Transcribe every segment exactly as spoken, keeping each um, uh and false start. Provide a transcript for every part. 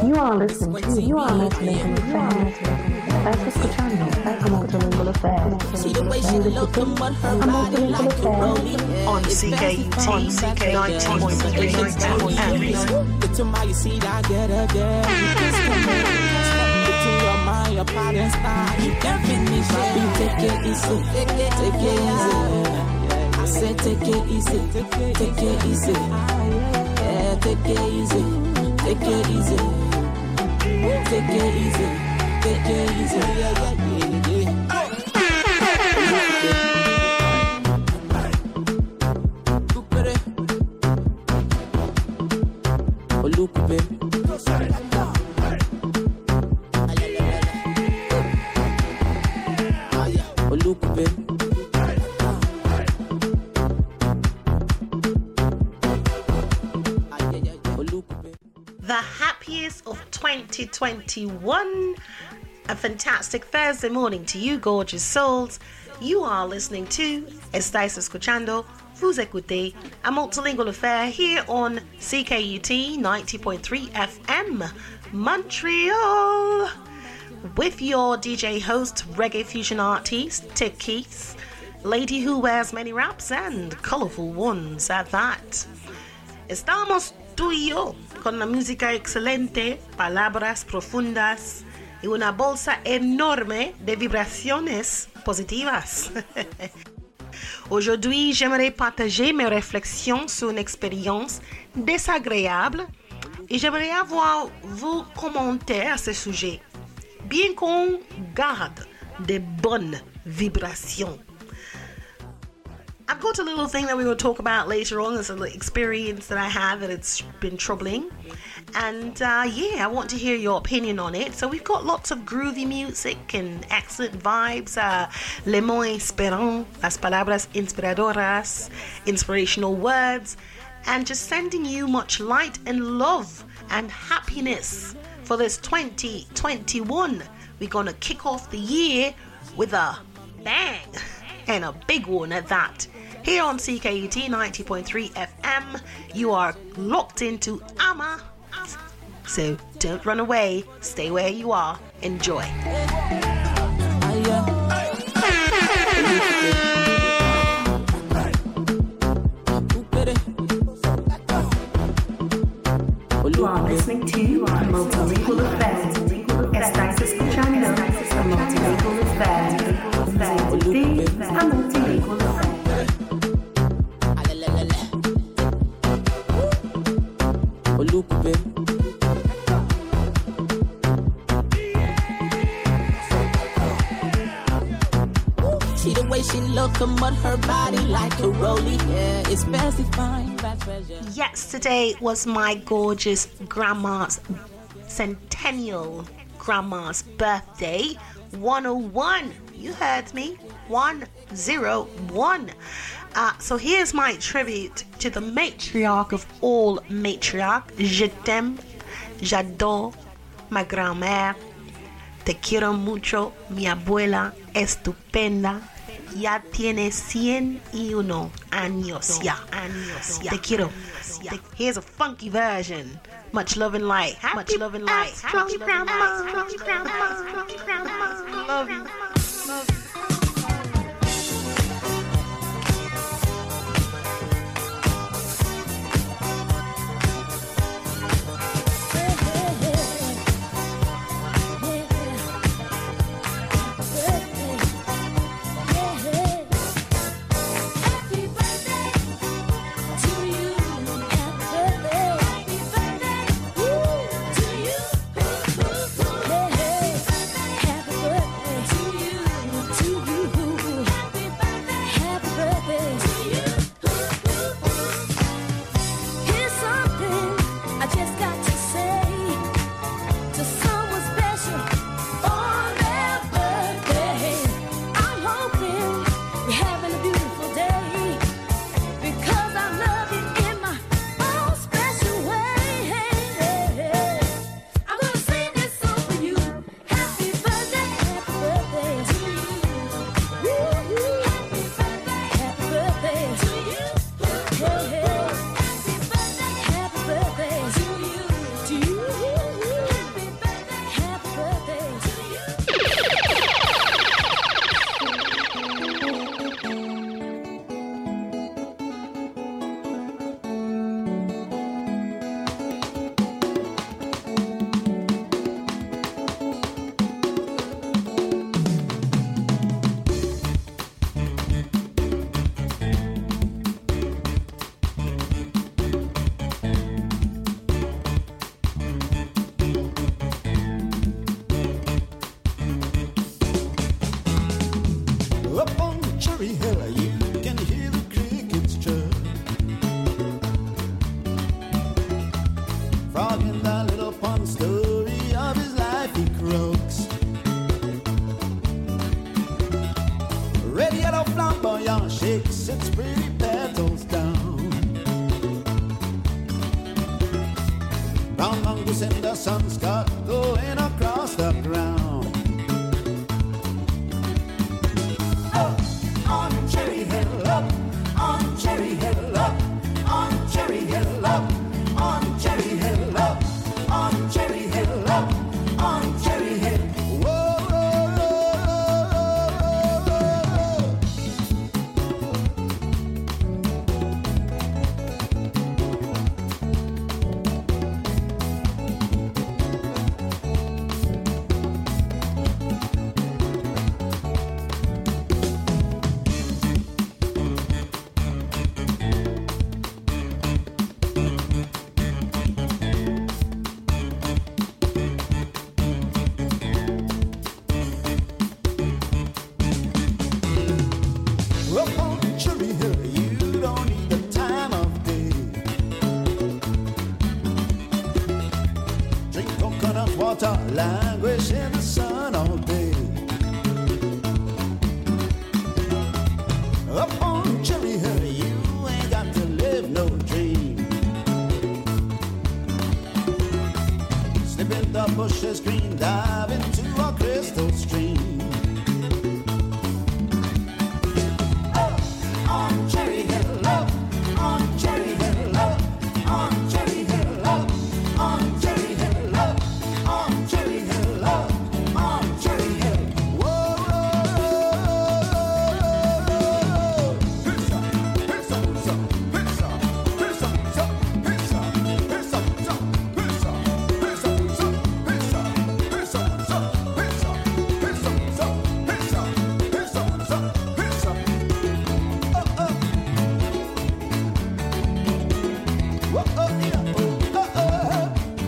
You are listening to, you are listening to, you are listening to, estás escuchando, Multilingual Affair. See the way she look and what her body like a rollie. On C K U T, on C K ninety point three F M. Get to my seat, I get again. Get to your mind, your parents style. You can finish it. Take it easy, take it, take it easy. I said take it easy, take it easy. Yeah, take it easy, take it easy. Take it easy, take it easy. Yeah, yeah, yeah, yeah. The happiest of twenty twenty-one. A fantastic Thursday morning to you, gorgeous souls. You are listening to Estáis Escuchando, vous écoutez, a multilingual affair here on C K U T ninety point three F M, Montreal. With your D J host, reggae fusion artist, Tip Keith, lady who wears many wraps and colourful ones at that. Estamos tú y yo con la música excelente, palabras profundas y una bolsa enorme de vibraciones positivas. Aujourd'hui, j'aimerais partager mes réflexions sur une expérience désagréable et j'aimerais avoir vos commentaires à ce sujet. Bien qu'on garde de bonnes vibrations. I've got a little thing that we will talk about later on. There's an experience that I had that it's been troubling. And uh, yeah, I want to hear your opinion on it. So we've got lots of groovy music and excellent vibes. Uh, les mots inspirants, las palabras inspiradoras, inspirational words. And just sending you much light and love and happiness for this twenty twenty-one. We're going to kick off the year with a bang. And a big one at that. Here on C K U T ninety point three F M, you are locked into Ama. So don't run away. Stay where you are. Enjoy. You are listening to Multilingual Affair. Estáis escuchando a Multilingual Affair. A Multilingual Affair. See the way she look and what her body like a rollie. Yeah, it's specifying that treasure. Yesterday was my gorgeous grandma's centennial grandma's birthday. one oh one. You heard me. one oh one. Uh, so here's my tribute to the matriarch of all matriarch. Je t'aime, j'adore, ma grand-mère. Te quiero mucho, mi abuela estupenda. Ya tiene cien y uno años. Ya, años. Te quiero. Te, here's a funky version. Much love and light. Happy Much love and light. Strong grandma. Strong grandma. Strong grandma. Love you. Love you. Happy birthday to you. mongoose in the sun sky going across the ground. Up on Cherry Hill, up on Cherry Hill, up on Cherry Hill, up on Cherry Hill, up on Cherry Hill, up on Cherry Hill. Languish in the sun all day. Up on Cherry Hill, you ain't got to live no dream. Slip in the bushes green, dive into a crystal stream. Up on Cherry Hill, up on Cherry Hill, up on Cherry Hill, up on Cherry Hill, up on Cherry Hill, up on Cherry Hill. Whoa, whoa, whoa. Pizza, pizza, pizza, pizza, pizza, pizza, pizza, pizza, pizza, pizza, pizza, pizza, pizza, pizza, pizza. Oh, oh. Whoa, oh, yeah, oh, oh, oh.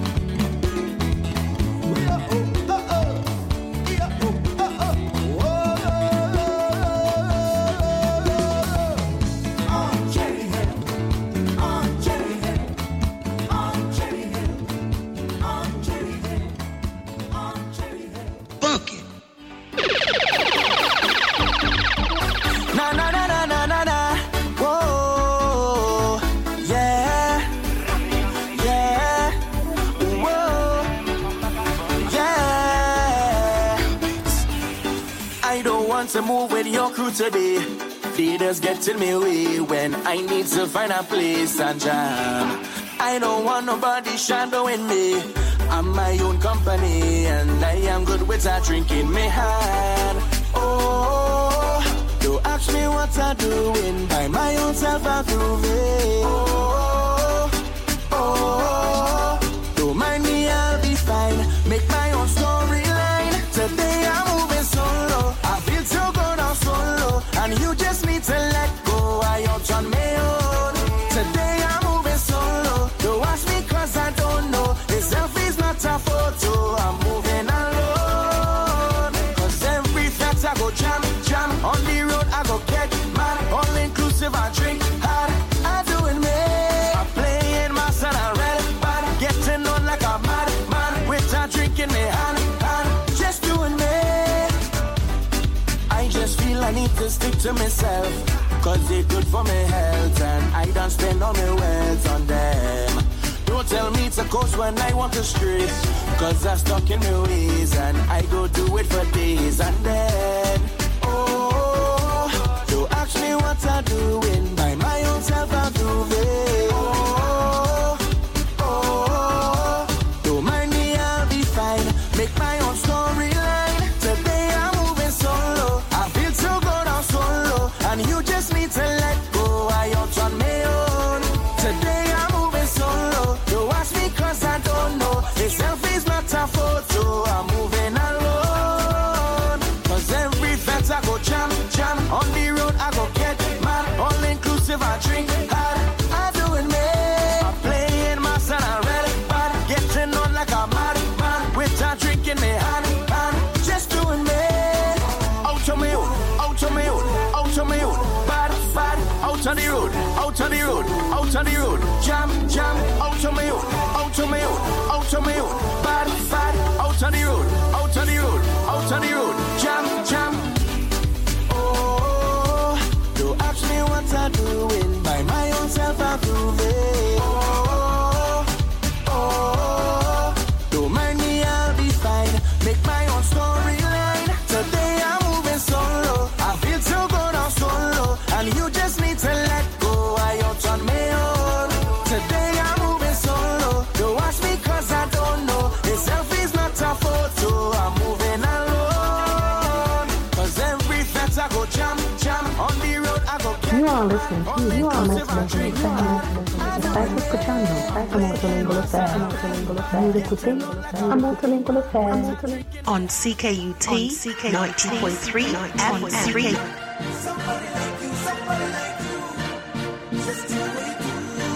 Na na na na na na na. Whoa, yeah, yeah, whoa, yeah. I don't want to move with your crew today. They just get in my way when I need to find a place and jam. I don't want nobody shadowing me. I'm my own company and I am good with a drink in my hand. Oh, don't ask me what I'm doing. By my own self I'm grooving. Oh, oh, don't mind me, I'll be fine. Make my own storyline. Today I'm moving solo. I feel so good on solo. And you just need to let go. I out on my own. Today I'm moving solo. Don't ask me cause I don't know. This selfie's not a photo. I'm moving alone. Cause every flat I go jam, jam. On the road I go get mad. All inclusive I drink hard. I doing me. I'm playing my son and red bad. Getting on like a mad man. With a drink in my hand, hand. Just doing me. I just feel I need to stick to myself. Cause it's good for my health. And I don't spend all my wealth on them. Don't tell me to coast when I want to stray. Cause I'm stuck in my ways. And I go do it for days. And then, oh, don't ask me what I'm doing. By my own self I'm grooving. Oh, oh, don't mind me, I'll be fine. Make my own storyline. Today I'm moving solo. I feel so good on solo. And you just need to let go. I out on my own. Today I'm moving solo. Don't ask me cause I don't know. This selfie's not a photo. I'm moving alone. Cause every fence I go jam, jam. On the road I go get mad. All inclusive I drink hard. I doing me. I'm playing my son and red bad. Getting on like a mad man. With a drink in my hand, hand. Just doing me. Out on my own, out on my own, out on my own. Bad, bad. Out on the road, out on the road, out on the road. Jam, jam. Out on my own, out on my own, out on my own. Bad, bad. Out on the road, out on the road, out on the road. Jam, jam. Oh, don't ask me what I'm doing. By my own self I'm grooving. Oh, oh, are listening to, you are listening to Stai escuchando a Multilingual Affair. Vous écoutez a Multilingual Affair. On C K U T ninety point three F M. Somebody like you, somebody like you, just do what you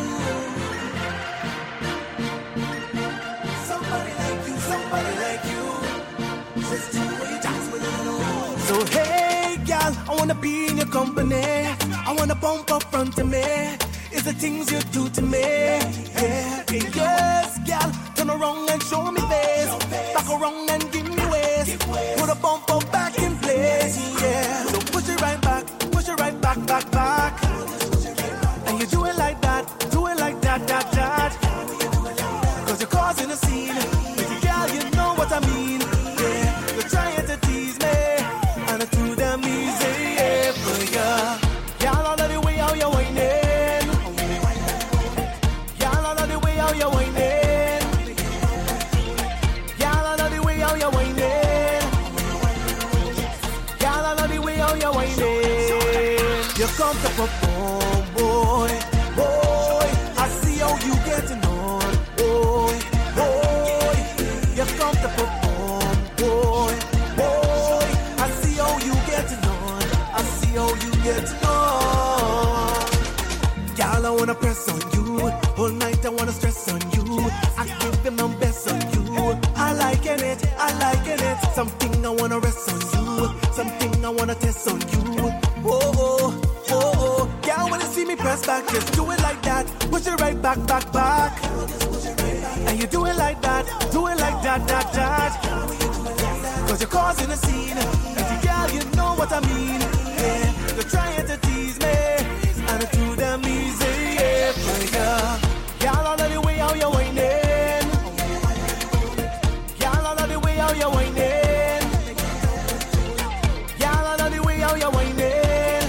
do. Somebody like you, somebody like you, just do what you do. So hey, gal, I wanna be in your company. I wanna bump up front of me. It's the things you do to me. Yeah, hey, yes, gal, turn around and show me face. Back around and give me waist. Put a bump up back in place. Yeah, so push it right back, push it right back, back, back. And you do it like that, do it like that, that, that. Cause you're causing a scene. Baby girl, you know what I mean. Yeah, you're trying to tease me. And I do them easy, yeah, for ya. Y'all all of the way how you're whining. Y'all all of the way how you're whining. Y'all all of the way how you're whining. Y'all all of the way how you're whining. You come to perform, boy, boy. I see how you getting on, boy, boy. You come to perform, boy, boy. I see how you getting on. I see how you getting on. Y'all, I wanna press on you. All night I wanna stress on you. I give them my best on you. I liking it, I liking it. Something I wanna rest on you. Something I wanna test on you. Oh, oh, oh, oh. Y'all wanna see me press back, just do it like that. Push it right back, back, back. And you do it like that, do it like that, that, that. Cause you're causing a scene. And girl, you know what I mean. Yeah, you're trying to tease me. And I do them easy, yeah, for ya. Y'all all of the way how you're whining. Y'all all of the way how you're whining. Y'all all of the way how you're whining.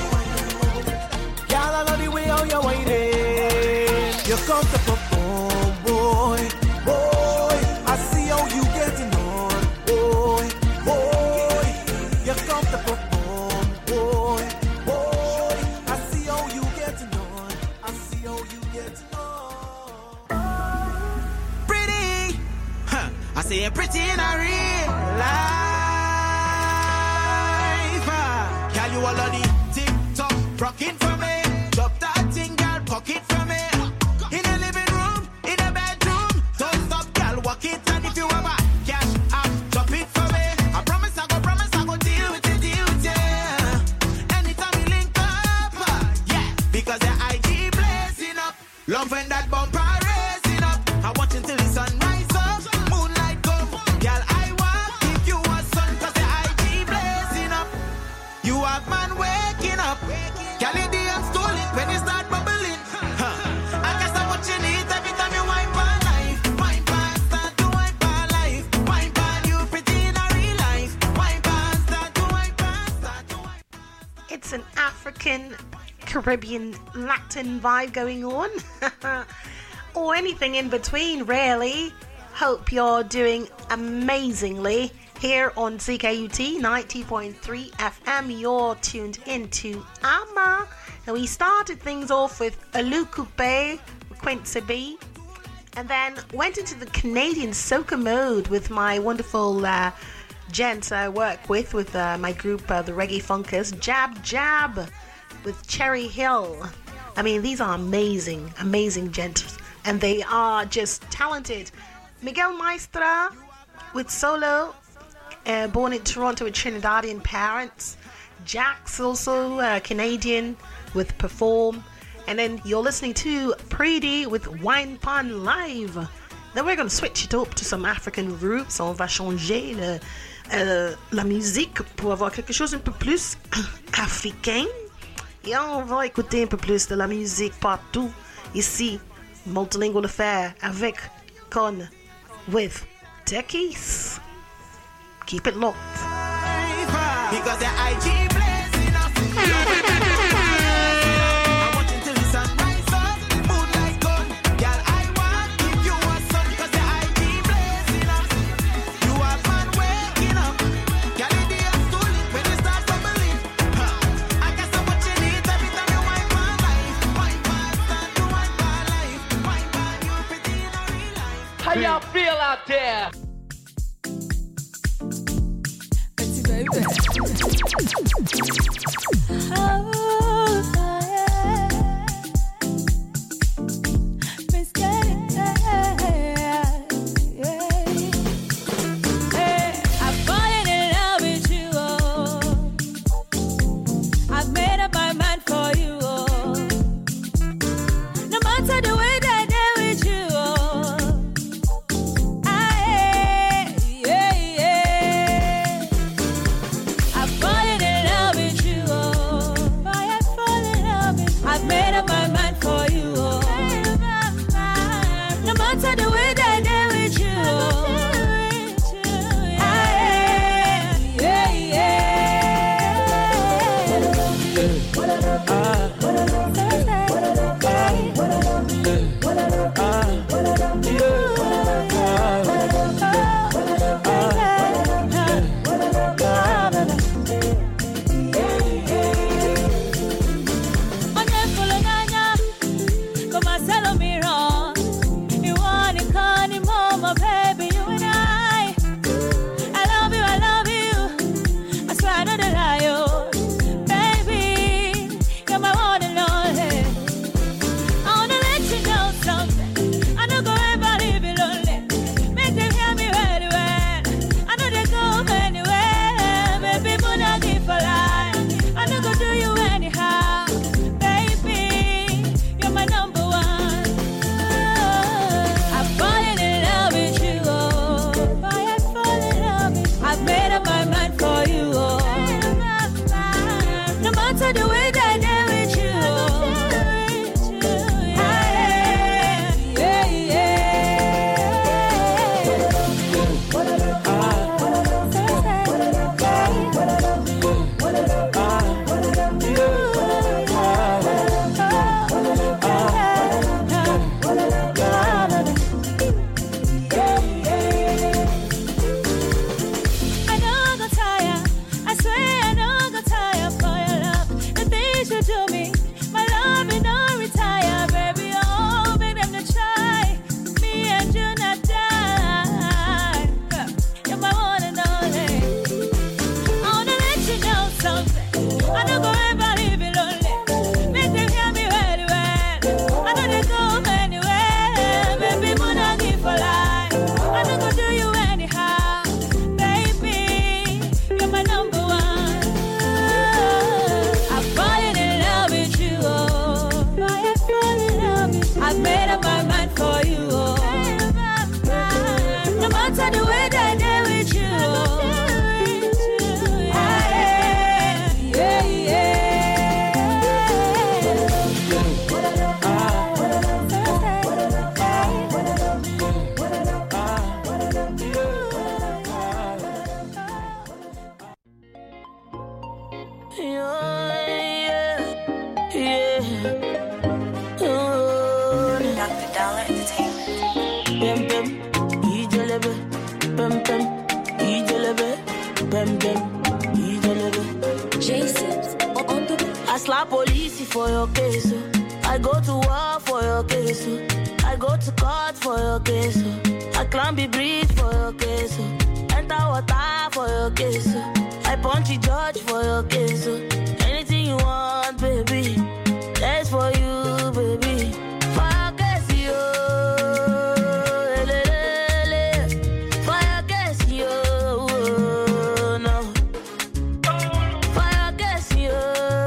Y'all all of the way how you're whining. You come to perform, boy, boy. I see how you getting on, boy, boy. You come to perform, boy, boy. I see how you getting on. I see how you getting on. Pretty, huh? I say you're pretty in a real life. Ah. Girl, you all on the TikTok rocking for me. Drop that thing, girl, pocket for me. In the living room, in the bedroom, don't stop, girl, walk it. And if you have a cash app, drop it for me. I promise, I go, promise, I go deal with it, deal with it. Anytime we link up, uh, yeah, because the I G blazing up, love when that bumper raising up. I watch until the sun rise up, moonlight come, girl, I want give you a sun, cause the I G blazing up. You have man waking up, girl, you the I'm stolen when you start bubbling. Huh. I guess I'm what you need every time you wipe on life. Wipe on, start to wipe on life. Wipe on, you pretty in a real life. Wipe on, start to wipe on, start to wipe on. It's an African, Caribbean, Latin vibe going on. Or anything in between, really. Hope you're doing amazingly. Here on C K U T ninety point three F M, you're tuned into Ama. And we started things off with Alou Coupé, Quincy B. And then went into the Canadian soca mode with my wonderful uh, gents I work with, with uh, my group, uh, the Reggae Funkers, Jab Jab, with Cherry Hill. I mean, these are amazing, amazing gents. And they are just talented. Miguel Maestra with Solo, uh, born in Toronto with Trinidadian parents. Jax, also uh, Canadian, with Perform. And then you're listening to Pretty with Wine Pan Live. Then we're going to switch it up to some African roots. On va changer le, euh, la musique pour avoir quelque chose un peu plus africain. Et on va écouter un peu plus de la musique partout. Ici, Multilingual Affair avec Con with Techies. Keep it locked. Because the I G blazing up. I watch until the sun rise up. Moonlight come, girl, I want give you a sun. Cause the I G blazing up. You have man waking up. Girl, in the I'm stolen when you start bubbling. Huh. I guess I'm what you need every time you yeah. Betty baby. Oh, yeah. Miss Getting yeah. Hey, I'm falling in love with you. Oh. I've made up my mind for you. Oh. No matter the way that I deal with you. Oh. I, yeah, yeah. I'm falling in love with you. Oh. I am falling in love with you. I've made up my mind for you. Oh. No matter the way that I deal with you. Oh. I, yeah, baby, you and I. I love you, I love you. I swear I know the lie, oh. Baby, you're my one and only. I wanna let you know something. I don't go ever leave you lonely. Make them hear me very well. I know they go anywhere. Baby, but I give a lie. I don't go do you anyhow. Baby, you're my number one. I'm falling in love with you, oh. I am falling in love with you. I've made up my mind for you, oh. No matter the way that I deal with you, oh. I, yeah, I don't go tire. I swear I don't go tire for your love. The things you do me, my love will not retire, baby. Oh, make them to try. Me and you not die. You're my one and only. I wanna let you know something. I don't go ever leave you lonely. Make them hear me very well. I know they go anywhere. Baby, but I give a lie. I don't go do you anyhow. Baby, you're my number one. I'm falling in love with you, oh. I am falling in love with you. I've made up my mind for you, oh. No matter the way that I deal with you, oh. I, yeah, yeah. Doctor Dollar Entertainment. Bem bem, ijelebe, bem bem, ijelebe, bem bem, ijelebe. Jason on the I slap police for your case. oh. I go to war for your case. oh. I go to court for your case. oh. I climb the bridge for your case. oh. Enter water for your case. oh. I punch the judge for your case. oh. Anything you want, baby, that's for you, baby. For your case, yo. Elelele. For your case, yo. No. For your case, yo.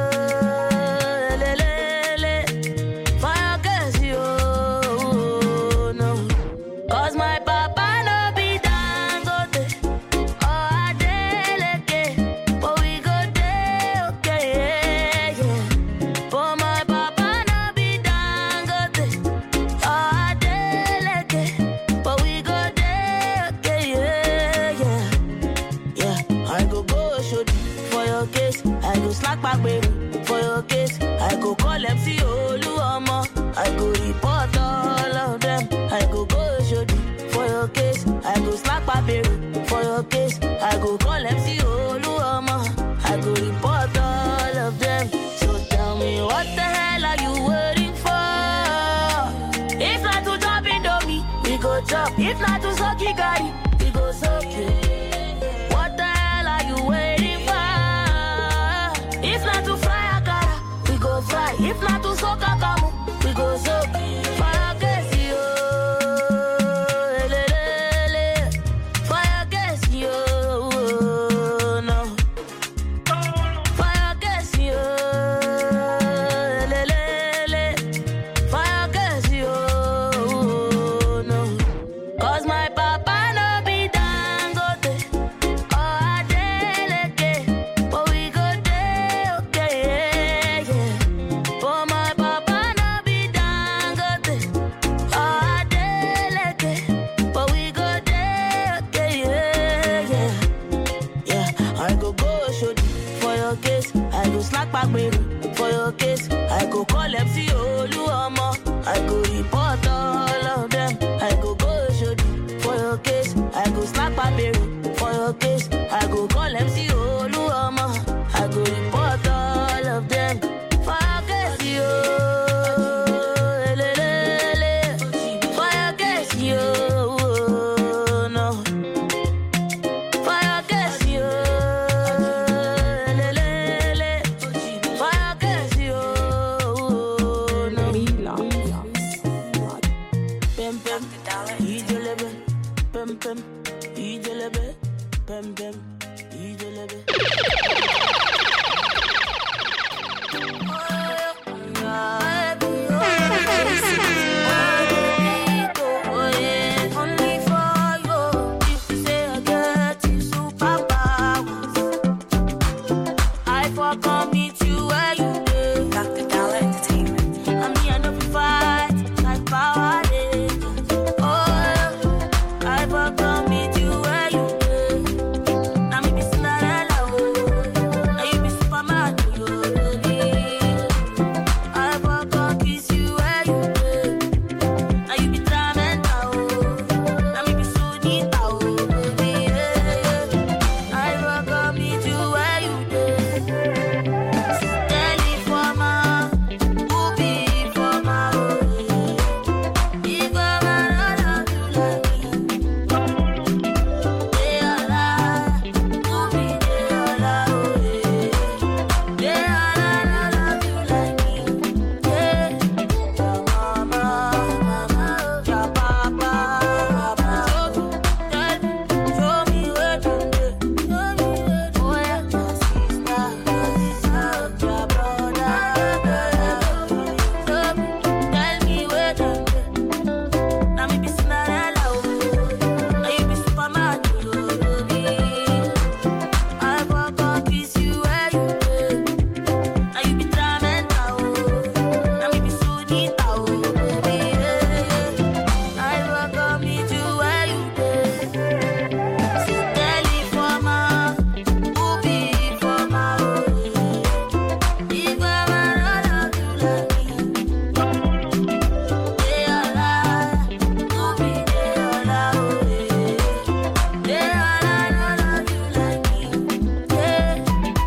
Elelele. For your case, yo. No. 'Cause my papa no be Dangote or Adeleke, but we go there, okay, yeah, yeah. But my papa no be Dangote or Adeleke, but we go there, okay, yeah, yeah. Yeah, I go go shoot for your case. I go slack back, baby, for your case. I go call M C Oluomo. I go report all of them. I go go shoot for your case. I go slack back, baby, for your case. I go call M C Oluomo. I go report all of them. So tell me, what the hell are you waiting for? If not to drop it on me, we go chop. If If not to suck you, guy, we go suck you. What the hell are you waiting for? If not to fry a cara, we go fry. If not to suck a kamu, we go suck. Fire gas you, le le le. Fire gas you, no. Fire gas you, le le le. Fire gas you, no. Cause my papa no be Dangote or Adeleke, but we go there, okay, yeah, yeah. For my papa no be Dangote or Adeleke, but we go there, okay, yeah, yeah. Yeah, I go go show for your case. I go slack back baby for your case. I go call M C Oluomo. I go report all of them. I go go show for your case. I go slack back baby for your case. I go call M C Oluomo. I go report all of them. For your case, yo. Le, le, le. For your case, yo. No. For your case, yo. Le, le, le. For your case, yo. No. Pem, pem. Ijelebe. Pem, pem. Ijelebe. Pem, pem. Ijelebe. Only for you. If you say I get you superpowers, I for come meet you where you live. Doctor Dollar Entertainment. And me, I know we fight like Power Rangers. Oh, I for come meet you where you live. Now me be Cinderella, oh. Now you be Superman, oh, yeah. I for come kiss you where you live. Now you be Tramenta, oh. Now me be Sunita, oh, yeah. I for come meet you where you live. Teleformer, who be for my own? If I'm not you like me, they are la, who be they are la, oh, they are la, la, you like me, yeah. Your mama, mama, your papa, papa, show me, show me where to be, show me where to be. Oh yeah, your sister, your sister, your brother, brother, show me, tell me where to be. Now me be Cinderella, oh. Now you be Superman, oh, yeah. I for come kiss you where you live. Now you be Tramenta, oh. Now me be Sunita, oh, yeah. I for come meet you where you live. So Teleformer, who be for my own? If I'm not you like me, they are la, who be they are la, oh, yeah. They are la, la, you like me, yeah.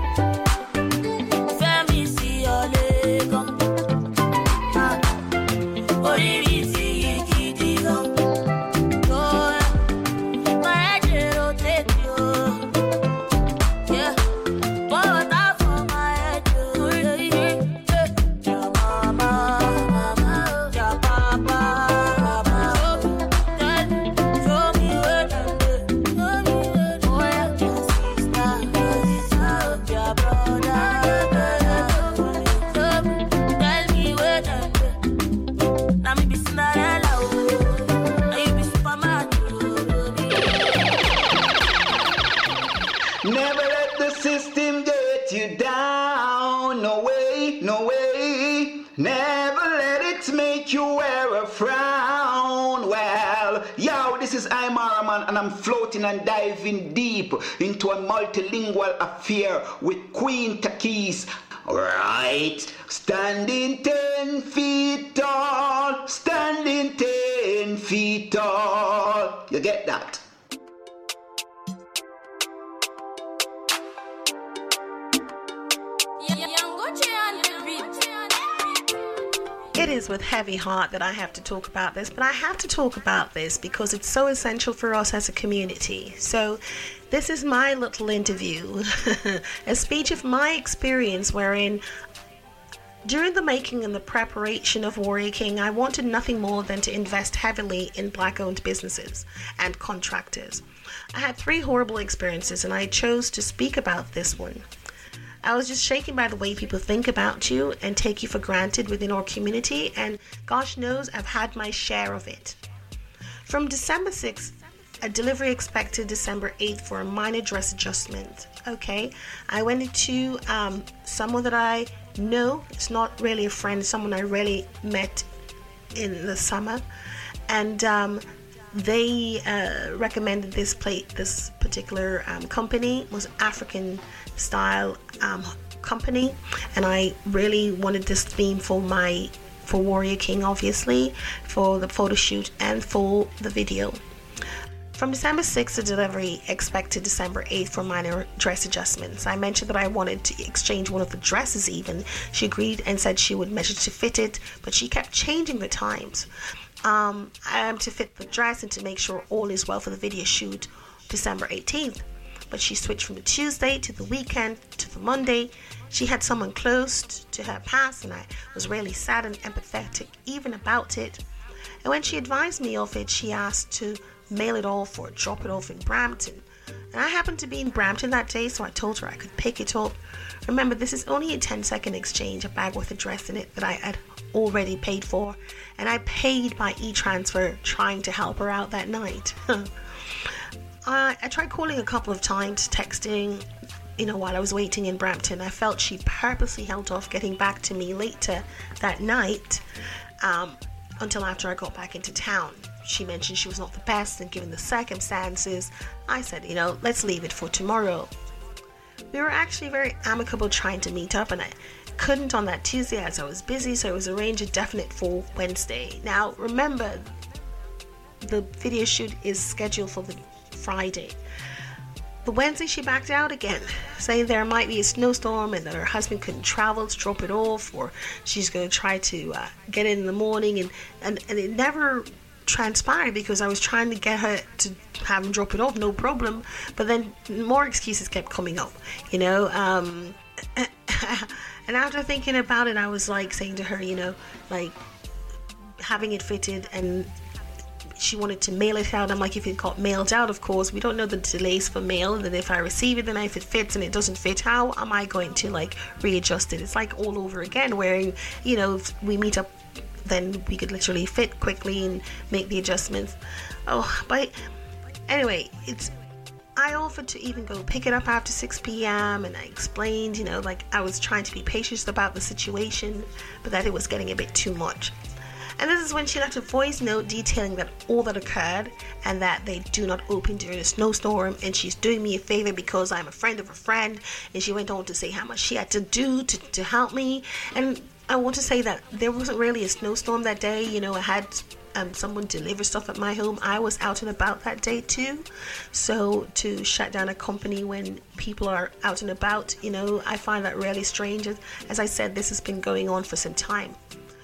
Fẹ́mi sí ọ̀lẹ́gàn, ah. Orí mi ti yí gidi gan. Oh, yeah. My head dey rotate, yo. Yeah. Pour water for my head, yo. Yeah, yeah, yeah. Your mama, mama, your papa, papa. Show me, show me where to be. Show me where to be. Oh, yeah. Your sister, your sister, your brother, brother. Show me, tell me where to be. Now me be Cinderella, oh. Now you be Superman, oh, yeah. Never let the system get you down. No way, no way. Never let it make you wear a frown. Well, yo, this is Imara Man, and I'm floating and diving deep into a multilingual affair with Queen Takis. Right, standing ten feet tall, standing ten feet tall. You get that? It is with heavy heart that I have to talk about this, but I have to talk about this because it's so essential for us as a community. So this is my little interview, a speech of my experience wherein during the making and the preparation of Warrior King, I wanted nothing more than to invest heavily in black-owned businesses and contractors. I had three horrible experiences and I chose to speak about this one. I was just shaken by the way people think about you and take you for granted within our community, and gosh knows I've had my share of it. From December sixth, a delivery expected December eighth for a minor dress adjustment. Okay, I went into um, someone that I know, it's not really a friend, someone I really met in the summer, and um, they uh, recommended this plate, this particular um, company was African style um, company, and I really wanted this theme for my for Warrior King, obviously, for the photo shoot and for the video. From December sixth, the delivery expected December eighth for minor dress adjustments. I mentioned that I wanted to exchange one of the dresses even. She agreed and said she would measure to fit it, but she kept changing the times. Um, I am to fit the dress and to make sure all is well for the video shoot December eighteenth. But she switched from the Tuesday to the weekend to the Monday. She had someone close to her pass, and I was really sad and empathetic even about it. And when she advised me of it, she asked to mail it off or drop it off in Brampton. And I happened to be in Brampton that day, so I told her I could pick it up. Remember, this is only a ten second exchange, a bag with a dress in it that I had already paid for. And I paid by e-transfer, trying to help her out that night. I, I tried calling a couple of times, texting, you know, while I was waiting in Brampton. I felt she purposely held off getting back to me later that night um, until after I got back into town. She mentioned she was not the best, and given the circumstances, I said, you know, let's leave it for tomorrow. We were actually very amicable trying to meet up, and I couldn't on that Tuesday as I was busy, so it was arranged a definite for Wednesday. Now, remember, the video shoot is scheduled for the Friday. The Wednesday she backed out again, saying there might be a snowstorm and that her husband couldn't travel to drop it off, or she's going to try to uh, get it in the morning, and, and, and it never transpired because I was trying to get her to have him drop it off, no problem, but then more excuses kept coming up, you know. Um, and after thinking about it, I was like saying to her, you know, like having it fitted, and she wanted to mail it out. I'm like, if it got mailed out, of course, we don't know the delays for mail, and then if I receive it, then if it fits and it doesn't fit, how am I going to like readjust it? It's like all over again, where, you know, if we meet up, then we could literally fit quickly and make the adjustments. Oh, but anyway, it's I offered to even go pick it up after six p.m. and I explained, you know, like I was trying to be patient about the situation, but that it was getting a bit too much. And this is when she left a voice note detailing that all that occurred, and that they do not open during a snowstorm, and she's doing me a favor because I'm a friend of a friend. And she went on to say how much she had to do to, to help me. And I want to say that there wasn't really a snowstorm that day. You know, I had um, someone deliver stuff at my home. I was out and about that day too. So to shut down a company when people are out and about, you know, I find that really strange. As I said, this has been going on for some time.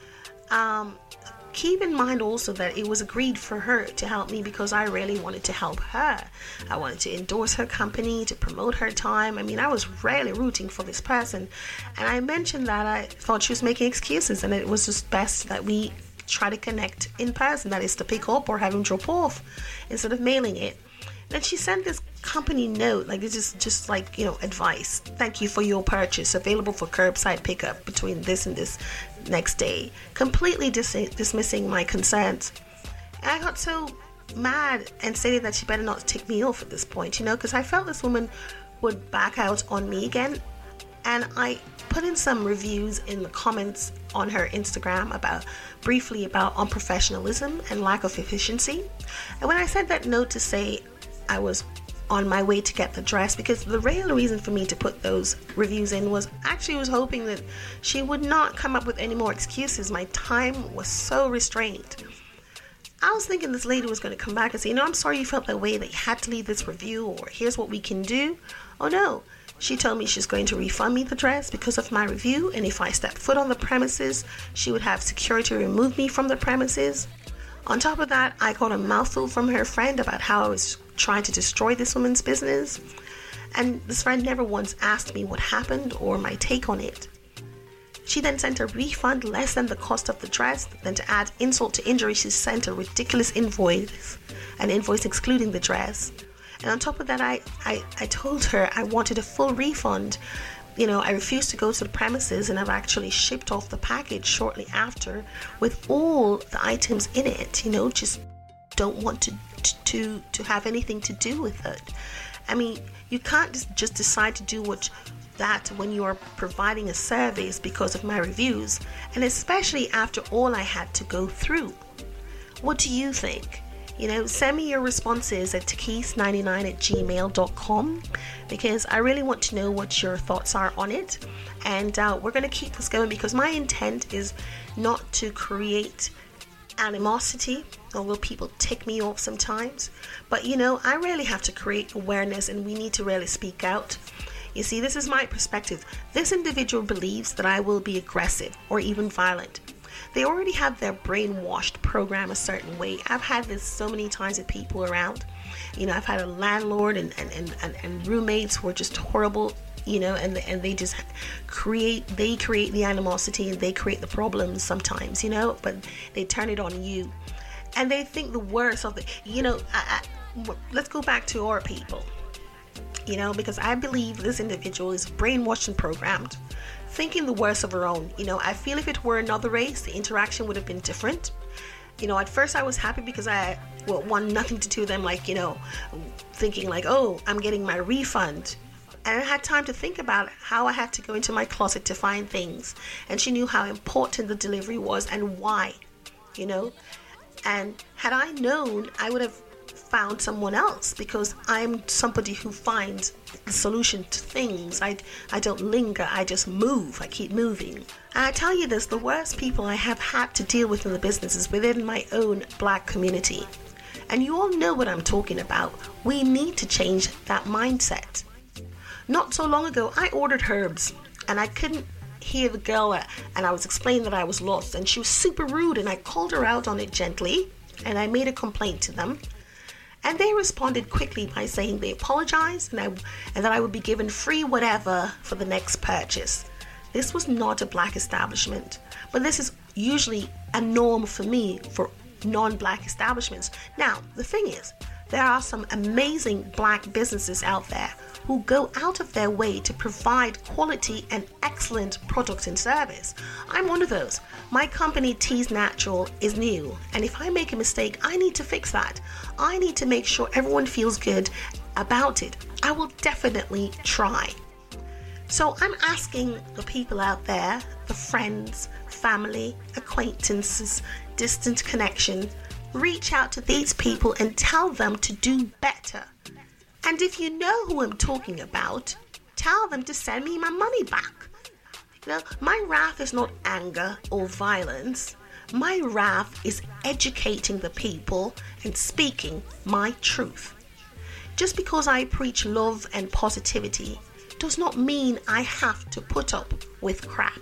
Um, keep in mind also that it was agreed for her to help me because I really wanted to help her. I wanted to endorse her company, to promote her time. I mean, I was really rooting for this person, and I mentioned that I thought she was making excuses, and it was just best that we try to connect in person, that is to pick up or have him drop off instead of mailing it. Then she sent this company note, like this is just like, you know, advice. Thank you for your purchase. Available for curbside pickup between this and this next day. Completely dis- dismissing my concerns. And I got so mad and stated that she better not tick me off at this point, you know, because I felt this woman would back out on me again. And I put in some reviews in the comments on her Instagram about briefly about unprofessionalism and lack of efficiency. And when I sent that note to say I was on my way to get the dress, because the real reason for me to put those reviews in was actually was hoping that she would not come up with any more excuses. My time was so restrained. I was thinking this lady was going to come back and say, you know, I'm sorry you felt that way, that you had to leave this review, or here's what we can do. Oh no, She told me she's going to refund me the dress because of my review, and if I stepped foot on the premises, she would have security remove me from the premises. On top of that, I got a mouthful from her friend about how I was trying to destroy this woman's business, and this friend never once asked me what happened or my take on it. She then sent a refund less than the cost of the dress. Then to add insult to injury, she sent a ridiculous invoice, an invoice excluding the dress. And on top of that, I, I, I told her I wanted a full refund. You know, I refused to go to the premises, and I've actually shipped off the package shortly after with all the items in it. You know, just don't want to to to have anything to do with it. I mean, you can't just, just decide to do what that when you are providing a service because of my reviews, and especially after all I had to go through. What do you think? You know, send me your responses at takis ninety-nine at gmail dot com, because I really want to know what your thoughts are on it. And uh, we're going to keep this going, because my intent is not to create animosity, although people tick me off sometimes. But you know, I really have to create awareness, and we need to really speak out. You see, this is my perspective. This individual believes that I will be aggressive or even violent. They already have their brainwashed program a certain way. I've had this so many times with people around. You know, I've had a landlord and, and, and, and, and roommates who are just horrible, you know, and, and they just create, they create the animosity and they create the problems sometimes, you know, but they turn it on you. And they think the worst of the, you know, I, I, let's go back to our people. You know, because I believe this individual is brainwashed and programmed, thinking the worst of her own. You know, I feel if it were another race, the interaction would have been different. You know, at first I was happy because I, well, wanted nothing to do with them, like, you know, thinking like, oh, I'm getting my refund. And I had time to think about how I had to go into my closet to find things. And she knew how important the delivery was and why, you know. And had I known, I would have found someone else, because I'm somebody who finds the solution to things. I, I don't linger, I just move, I keep moving. And I tell you this, the worst people I have had to deal with in the business is within my own black community. And you all know what I'm talking about. We need to change that mindset. Not so long ago, I ordered herbs and I couldn't hear the girl, and I was explaining that I was lost, and she was super rude, and I called her out on it gently, and I made a complaint to them. And they responded quickly by saying they apologized and, I, and that I would be given free whatever for the next purchase. This was not a black establishment, but this is usually a norm for me for non-black establishments. Now, the thing is, there are some amazing black businesses out there who go out of their way to provide quality and excellent products and service. I'm one of those. My company, Tees Natural, is new, and if I make a mistake, I need to fix that. I need to make sure everyone feels good about it. I will definitely try. So I'm asking the people out there, the friends, family, acquaintances, distant connection, reach out to these people and tell them to do better. And if you know who I'm talking about, tell them to send me my money back. You know, my wrath is not anger or violence. My wrath is educating the people and speaking my truth. Just because I preach love and positivity does not mean I have to put up with crap.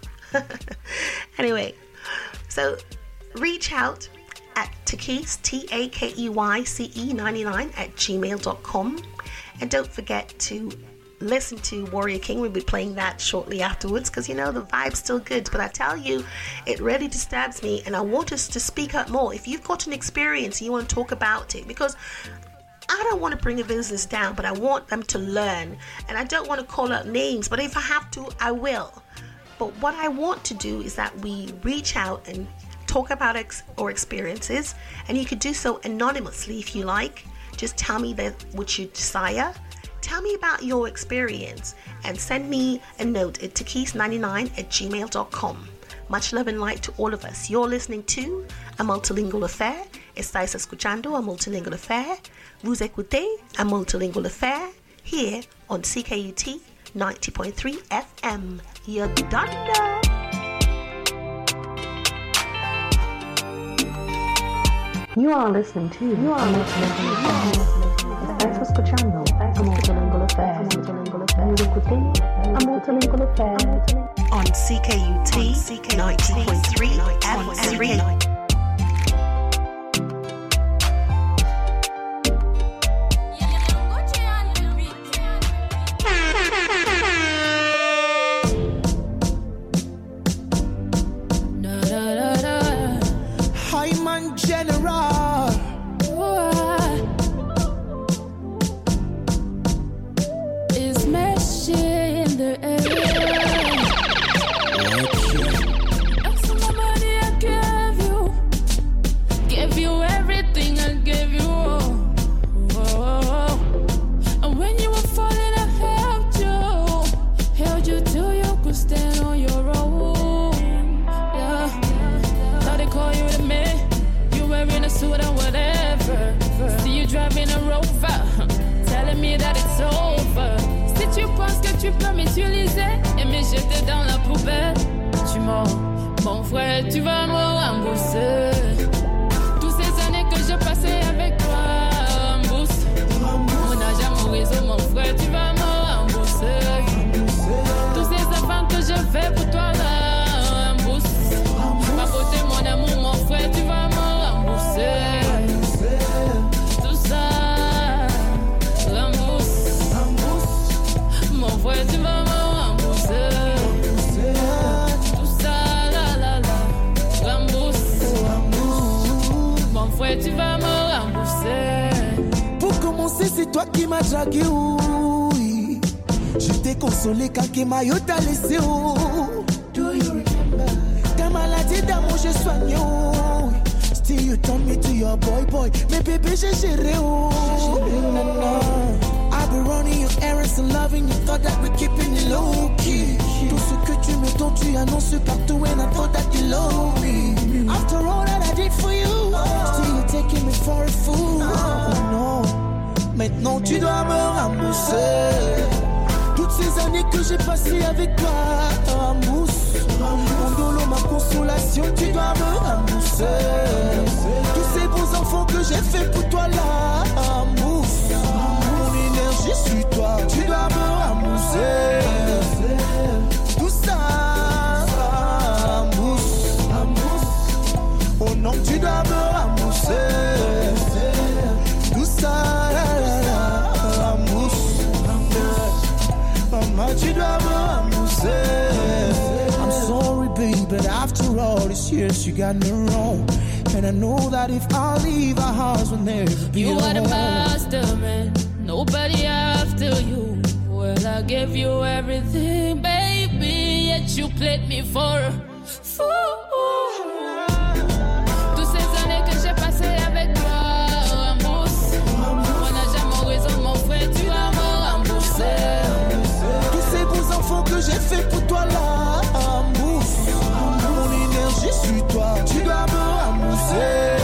Anyway, so reach out at Takeyce, T A K E Y C E ninety-nine at gmail dot com. And don't forget to listen to Warrior King. We'll be playing that shortly afterwards, because you know the vibe's still good. But I tell you, it really disturbs me, and I want us to speak up more. If you've got an experience and you want to talk about it, because I don't want to bring a business down, but I want them to learn. And I don't want to call out names, but if I have to, I will. But what I want to do is that we reach out and talk about ex- or experiences, and you could do so anonymously if you like. Just tell me that what you desire. Tell me about your experience and send me a note at takeyce ninety-nine at gmail dot com. Much love and light to all of us. You're listening to A Multilingual Affair. Estáis escuchando A Multilingual Affair. Vous écoutez A Multilingual Affair here on C K U T ninety point three F M. You done know. You are listening to You are listening to Estás escuchando A Multilingual Affair. C K U T ninety point three F M. Hyman General. Is messy in the air. That's all the money I gave you. Gave you everything I gave you. Oh. And when you were falling, I helped you. Held you till you could stand on your own. Yeah. Now they call you the man. You wearing a suit or whatever. See you driving a Rover. Telling me that it's over. Si tu penses que tu peux m'utiliser et me jeter dans la poubelle, tu mens, mon frère, tu vas me rembourser. Toutes ces années que j'ai passées avec toi, rembourse. Mon argent, mon réseau, mon frère, tu vas me rembourser. Tous ces enfants que je fais pour toi, là, rembourse. Ma beauté, mon amour, mon frère, tu vas me rembourser. Tout ça. Mon frère, tu vas me rembourser. Tout ça, la la la, rembourse. Mon frère, tu vas me rembourser. Pour commencer, c'est toi qui m'as dragué, oui. Je t'ai consolé quand Kemayo t'a laissé, oh. Do you remember? Ta maladie d'amour, j'ai soigné, oh. Still you turn me to your boy, boy. Mais bébé, j'ai géré, oh. I've been running your errands and loving you. Thought that we're keeping it low key. Tout ce que tu me donnes, tu annonces partout. And I thought that you love me. After all that I did for you, still you taking me for a fool. Oh non, maintenant tu dois me rembourser. Toutes ces années que j'ai passées avec toi, rembourse. Mon dolo, ma consolation, tu dois me rembourser. Tous ces bons enfants que j'ai fait pour toi là, rembourse. Je suis toi, tu dois me rembourser. Tout ça, rembourse. Oh non, tu dois me rembourser. Tout ça, la la la, rembourse. Maman, tu dois me rembourser. I'm sorry, baby, but after all these years, you got me wrong. And I know that if I leave, our hearts will never be You alone. are the master, man. Nobody after you. Well, I gave you everything, baby, yet you played me for a fool. Toutes ces années que j'ai passées avec toi, rembourse. Mon argent, mon réseau, mon frère, tu vas me rembourser. Tous ces beaux enfants que j'ai fait pour toi là, rembourse. Mon énergie, suis toi, tu dois me rembourser.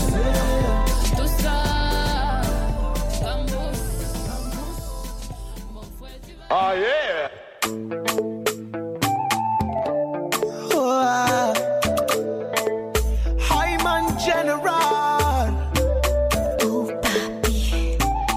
Oh yeah. Oh, ah. Hyman General. Oh, papi.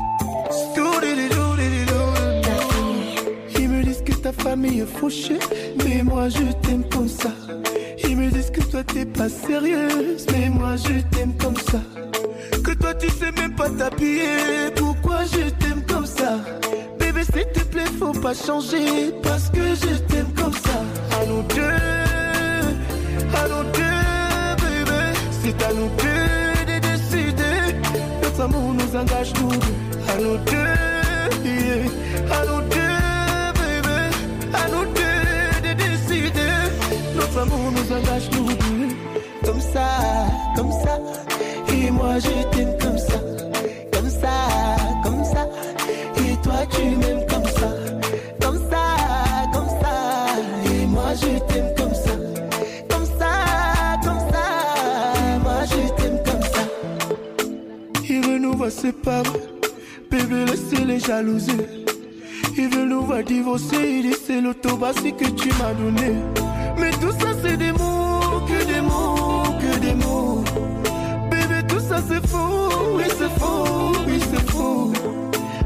Ils me disent que ta famille est fauchée, mais moi je t'aime comme ça. Ils me disent que toi t'es pas sérieuse, mais moi je t'aime comme ça. Que toi tu sais même pas t'habiller, pourquoi je t'aime comme ça? S'il te plaît, faut pas changer, parce que je t'aime comme ça. À nous deux, à nous deux, bébé. C'est à nous deux de décider. Notre amour nous engage nous deux. À nous deux, yeah. À nous deux, bébé. À nous deux de décider. Notre amour nous engage nous deux. Comme ça, comme ça. Et moi je t'aime comme ça. Comme ça, comme ça. Et toi tu m'aimes comme ça, comme ça, comme ça. Et moi je t'aime comme ça, comme ça, comme ça. Moi je t'aime comme ça. Il veut nous voir séparer, bébé laissez les jalousies. Il veut nous voir divorcer, il dit c'est l'autobassi que tu m'as donné. Mais tout ça c'est des mots, que des mots, que des mots. Bébé tout ça c'est faux, oui c'est faux, oui c'est faux.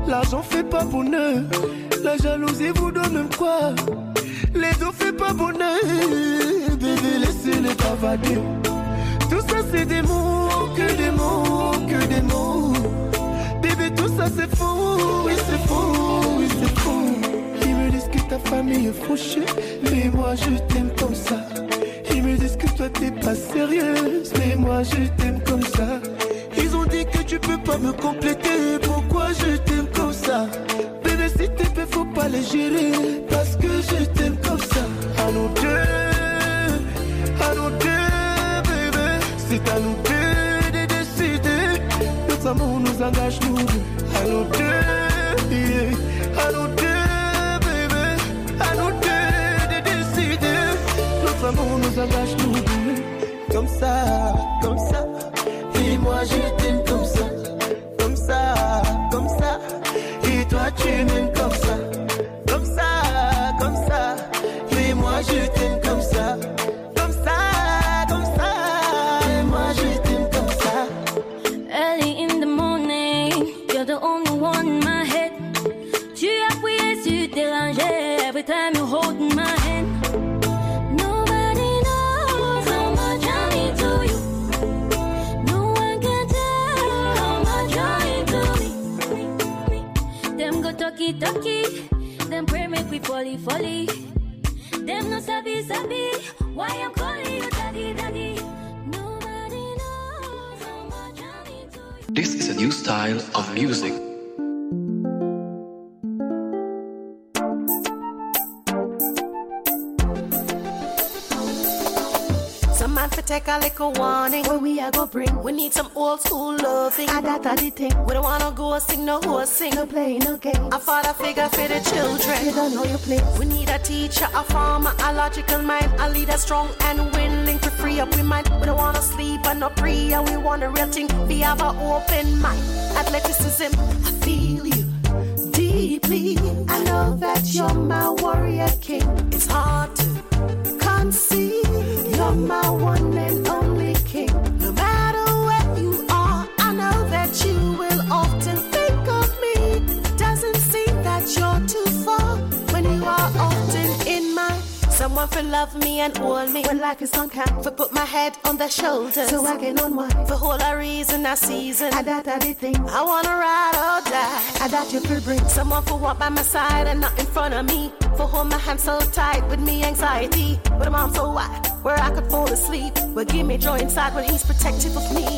L'argent fait pas bonheur, la jalousie vous donne même quoi. Les deux fait pas bonheur, bébé laissez-les bavader. Tout ça c'est des mots, que des mots, que des mots. Bébé tout ça c'est faux, oui c'est faux, oui c'est faux. Ils me disent que ta famille est fauchée, mais moi je t'aime comme ça. Ils me disent que toi t'es pas sérieuse, mais moi je t'aime comme ça. Ils ont dit que tu peux pas me compléter, pourquoi je t'aime comme ça. Bébé si t'es fait faut pas les gérer, parce que je t'aime comme ça. À nous deux, à nous deux bébé, c'est à nous deux de décider. Notre amour nous engage nous deux. À nous deux, yeah. À nous deux bébé, à nous deux de décider. Notre amour nous engage nous deux. Comme ça, comme ça. Et moi je t'aime comme ça, comme ça, comme ça. Et toi tu m'aimes comme ça, comme ça, comme ça. Et moi je t'aime comme ça, comme ça, comme ça. Et moi je t'aime comme ça. Early in the morning, you're the only one in my head. Tu appuies sur tes rangées every time you hold my hand. Nobody knows how much I need to you. Talkie talkie, them pray make we folly folly. Them no sabi sabi, why I'm calling you daddy daddy. Nobody knows how much I need to you. This is a new style of music. Man for take a little warning. Where we a go bring? We need some old school loving. And that a the thing. We don't wanna go sing no horse sing. No play, no game. A father figure for the children. You don't know your place. We need a teacher, a farmer, a logical mind, a leader strong and willing to free up we mind. We don't wanna sleep and not pray, and we want a real thing. We have an open mind. Athleticism, I feel you deeply. I know that you're my warrior king. It's hard to conceive. You're my one and only king. No matter where you are, I know that you will often think of me. Doesn't seem that you're too far when you are often in my. Someone for love me and hold me when life is unkind. For put my head on their shoulders so I can unwind. For whole a reason a season. I that I did things. I wanna ride or die. I that you feel bring. Someone for walk by my side and not in front of me. For hold my hand so tight with me anxiety. But I'm arm so wide where I could fall asleep. Well give me joy inside when he's protective of me.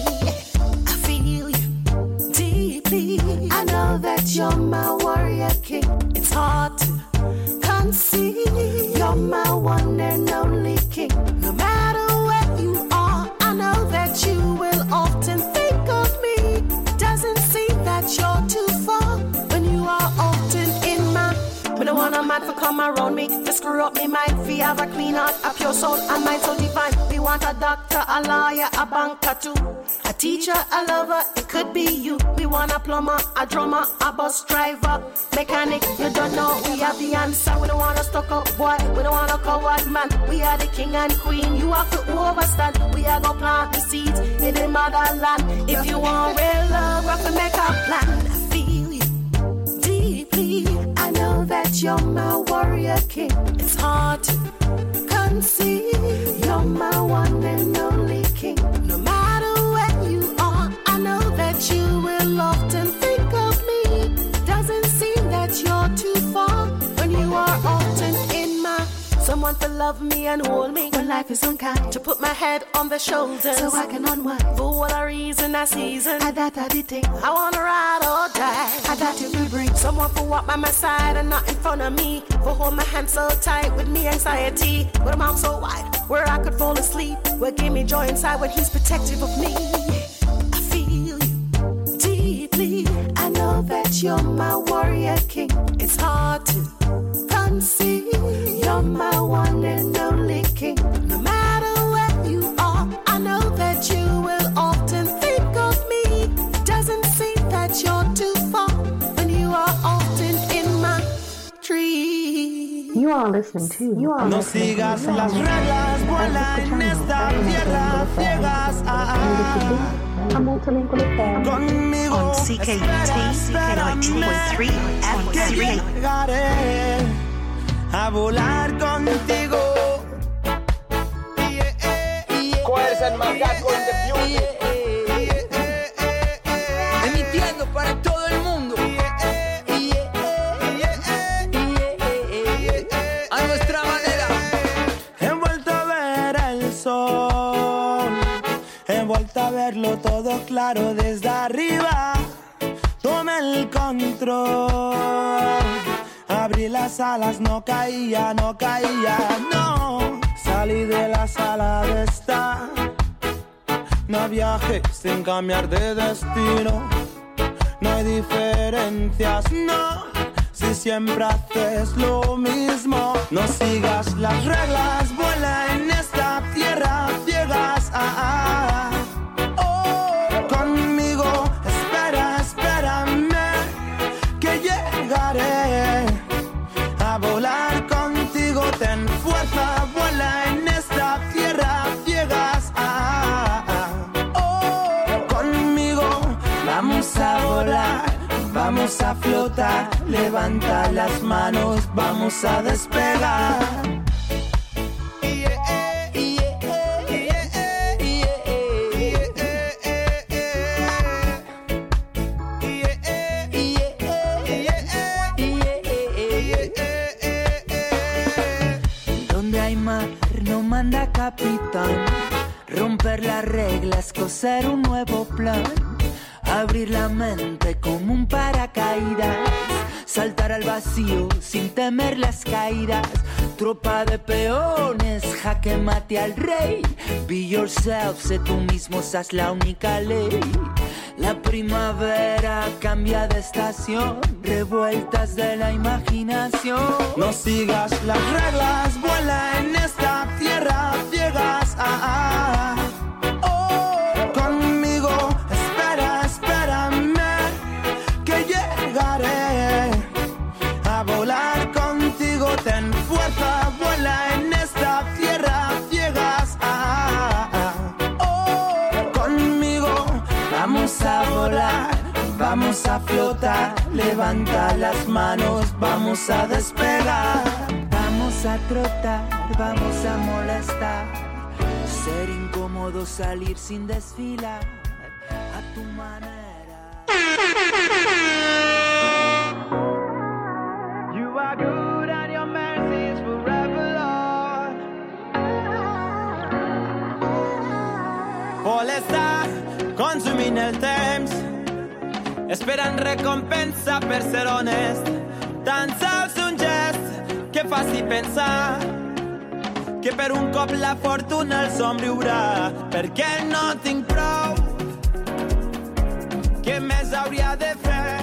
I feel you deeply. I know that you're my warrior king. It's hard to conceive. You're my one and only king. No matter where you are, I know that you will often think of me. Doesn't seem that you're too far when you are often in my. We don't want a man to come around me to screw up me mind. We have a clean heart, a pure soul, and mind so divine. We want a doctor, a lawyer, a banker too. A teacher, a lover, it could be you. We want a plumber, a drummer, a bus driver, mechanic, you don't know, we have the answer. We don't want a stuck up boy, we don't want a coward man. We are the king and queen, you have to overstand. We are gonna plant the seeds in the motherland. If you want real love, we have to make a plan. I feel you deeply. I know that you're my warrior king. It's hard to conceive. You're my one and only king. No matter where you are, I know that you will often think of me. Doesn't seem that you're too far when you are often in my. Someone to love me and hold me when life is unkind. To put my head on their shoulders so I can unwind. For what a reason, a season. I that I did thing. I wanna ride or die. I that you will bring. Someone for walk by my side and not in front of me. For hold my hand so tight with me anxiety. With a mouth so wide where I could fall asleep. Will give me joy inside when he's protective of me. I feel you deeply. I know that you're my warrior king. It's hard to conceive. You're my one and only king. No matter where you are, I know that you will often think of me. Doesn't seem that you're too far when you are often in my tree. You are listening to. You are no listening sigas to. las reglas, vuela en esta tierra ciegas. Ah, ah. a multilingual affair. Conmigo On C K U T, C K ninety point three F que three. llegaré a volar contigo. Coers and Macaco in the building. Emitiendo para todo el mundo. A nuestra manera. He vuelto a ver el sol, he vuelto a verlo todo claro desde arriba. Tomé el control, abrí las alas, no caía, no caía, no. Salí de la sala de estar, no viajé sin cambiar de destino. No hay diferencias, no. Si siempre haces lo mismo, no sigas las reglas, vuela en esta tierra ciegas. Ah, ah. Oh, conmigo, espera, espérame, que llegaré a volar contigo. Ten fuerza, vuela en esta tierra ciegas. Ah, ah. Oh, conmigo, vamos a volar. Vamos a flotar, levanta las manos, vamos a despegar. Donde hay mar no manda capitán, romper las reglas, coser un nuevo plan. Abrir la mente como un paracaídas, saltar al vacío sin temer las caídas. Tropa de peones, jaque mate al rey. Be yourself, sé tú mismo, esa la única ley. La primavera cambia de estación, revueltas de la imaginación. No sigas las reglas, vuela en esta tierra ciegas. Ah, ah. Oh, conmigo, espera, espérame, que llegaré a volar contigo. Ten fuerza, vuela en esta tierra ciegas. Ah, ah. Oh, conmigo, vamos a volar, vamos a flotar, levanta las manos, vamos a despegar. Vamos a trotar, vamos a molestar, ser incómodo, salir sin desfilar, a tu manera. You are good and your mercy is forever, Lord. Molestar, consumint el temps, esperen recompensa per ser honest. Tan sols un gest que faci pensar que per un cop la fortuna el somriurà. Perquè no tinc prou, què més hauria de fer?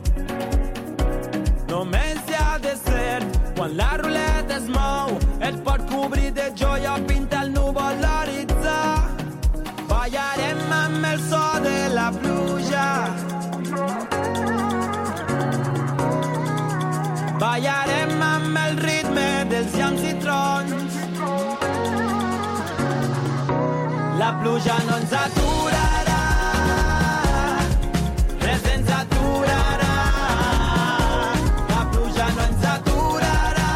Només hi ha de ser quan la ruleta es mou, et pot cobrir de joia o pintar el núvol l'horitzó. Ballarem amb el so de la pluja, ballarem amb el ritme dels llamps i trons. La pluja no ens aturarà, res ens aturarà. La pluja no ens aturarà,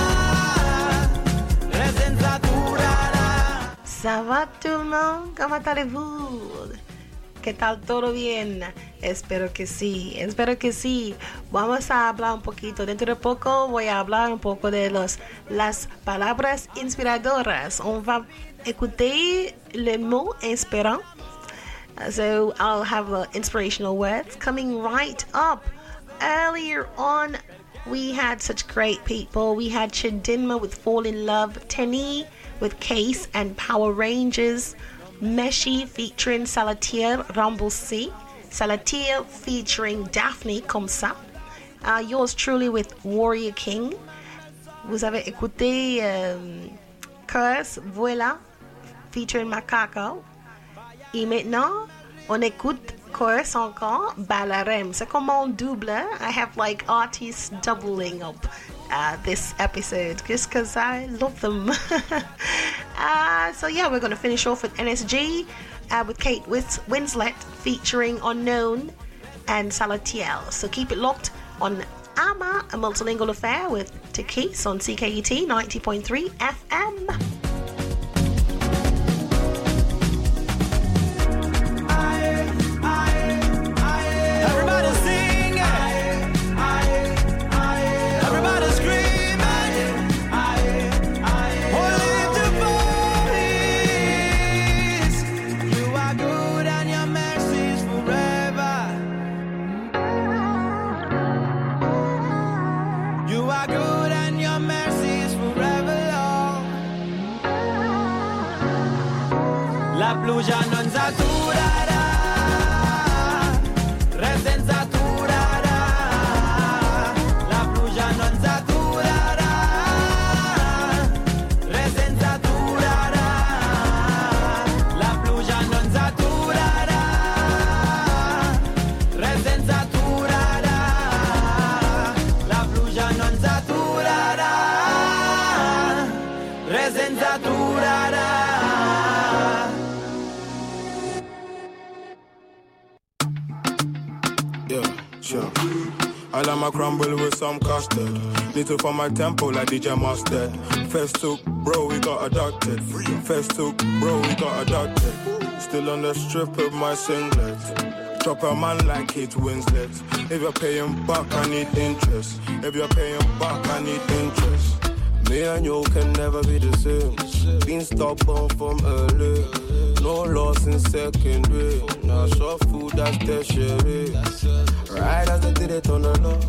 res ens aturarà. Ça va tout le monde? ¿Cómo allez-vous? ¿Qué tal? ¿Todo bien? Espero que sí, espero que sí. Vamos a hablar un poquito. Dentro de poco voy a hablar un poco de los, las palabras inspiradoras. On va écouter le mot inspirant. So I'll have uh, inspirational words coming right up. Earlier on, we had such great people. We had Chidinma with Fall in Love, Tenny with Case and Power Rangers, Meshi featuring Salatiel Rambouillet, Salatiel featuring Daphne Comme Ça, uh, yours truly with Warrior King. Vous avez écouté um, Curse, Voilà featuring Macaco. Et maintenant, on écoute Chorus encore, Balarem. C'est comme on double. I have like artists doubling up uh, this episode just because I love them. uh, so yeah, we're going to finish off with N S G. uh, with Kate Wins- Winslet featuring Unknown and Salatiel. So keep it locked on Ama, a multilingual affair with Takis on C K E T ninety point three F M. Everybody sing it. Everybody scream it. Oh, lift your voice. You are good and your mercies forever. You are good and your mercies forever, Lord. La pluja non s'aturarà. Res ens aturarà. La pluja no ens aturarà. Res ens aturarà. La pluja no ens aturarà. Res ens aturarà. La pluja no ens aturarà. Res ens aturarà. Yeah, sure. I like my crumble with some custard. Need to find my tempo like D J Mustard. First took, bro, we got adopted. First took, bro, we got adopted. Still on the strip of my singlet. Drop a man like Kate Winslet. If you're paying back, I need interest. If you're paying back, I need interest. Me and you can never be the same. Been stubborn from early. No loss in secondary. Now short food, that's tertiary. Right as I did it on the law.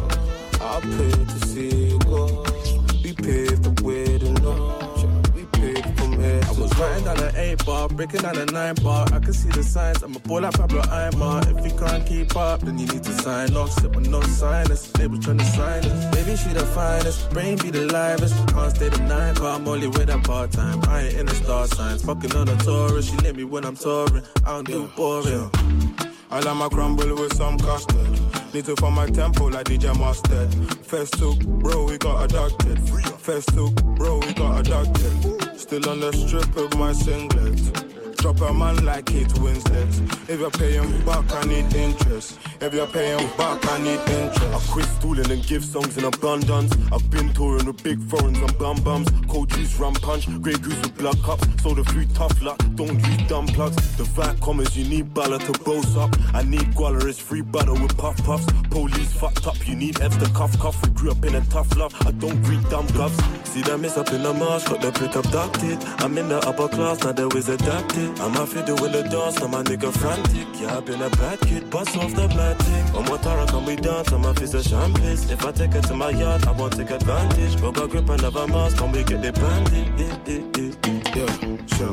I paid to see you go. We paved the way to know. We paved from here. I was writing down an eight bar, breaking down a nine bar. I can see the signs. I'm a ball like Pablo Aimar. If you can't keep up, then you need to sign off. Sit with no signers. They was trying to sign us. Baby, she the finest. Brain be the livest. Can't stay the night, but I'm only with her part time. I ain't in the star signs. Fucking on a tourist. She let me when I'm touring. I don't do boring. I like my crumble with some custard. Need to find my tempo like D J Mustard. First took, bro, we got adopted. First took, bro, we got adopted. Still on the strip of my singlet. Drop a man like Kate Winslet. If you're paying back, I need interest. If you're paying back, I need interest. I quit stooling and give songs in abundance. I've been touring with big foreigns and bum bums. Cold juice, rum punch, grey goose with blood cups. So the food tough luck, don't use dumb plugs. The fat commas, you need baller to boast up. I need guala, it's free battle with puff puffs. Police fucked up, you need F's to cuff cuff. We grew up in a tough love, I don't greet dumb gloves. See them miss up in the marsh, got the prick abducted. I'm in the upper class, now the ways adapted. I'm a fiddle with the dance, now my nigga frantic. Yeah, I've been a bad kid, bust off the bad thing. On what Tara can we dance, I'm a fist of champagne. If I take her to my yard, I won't take advantage. Broke a grip, another mask, can we get the bandit? Yeah, yeah, yeah, yeah, sure.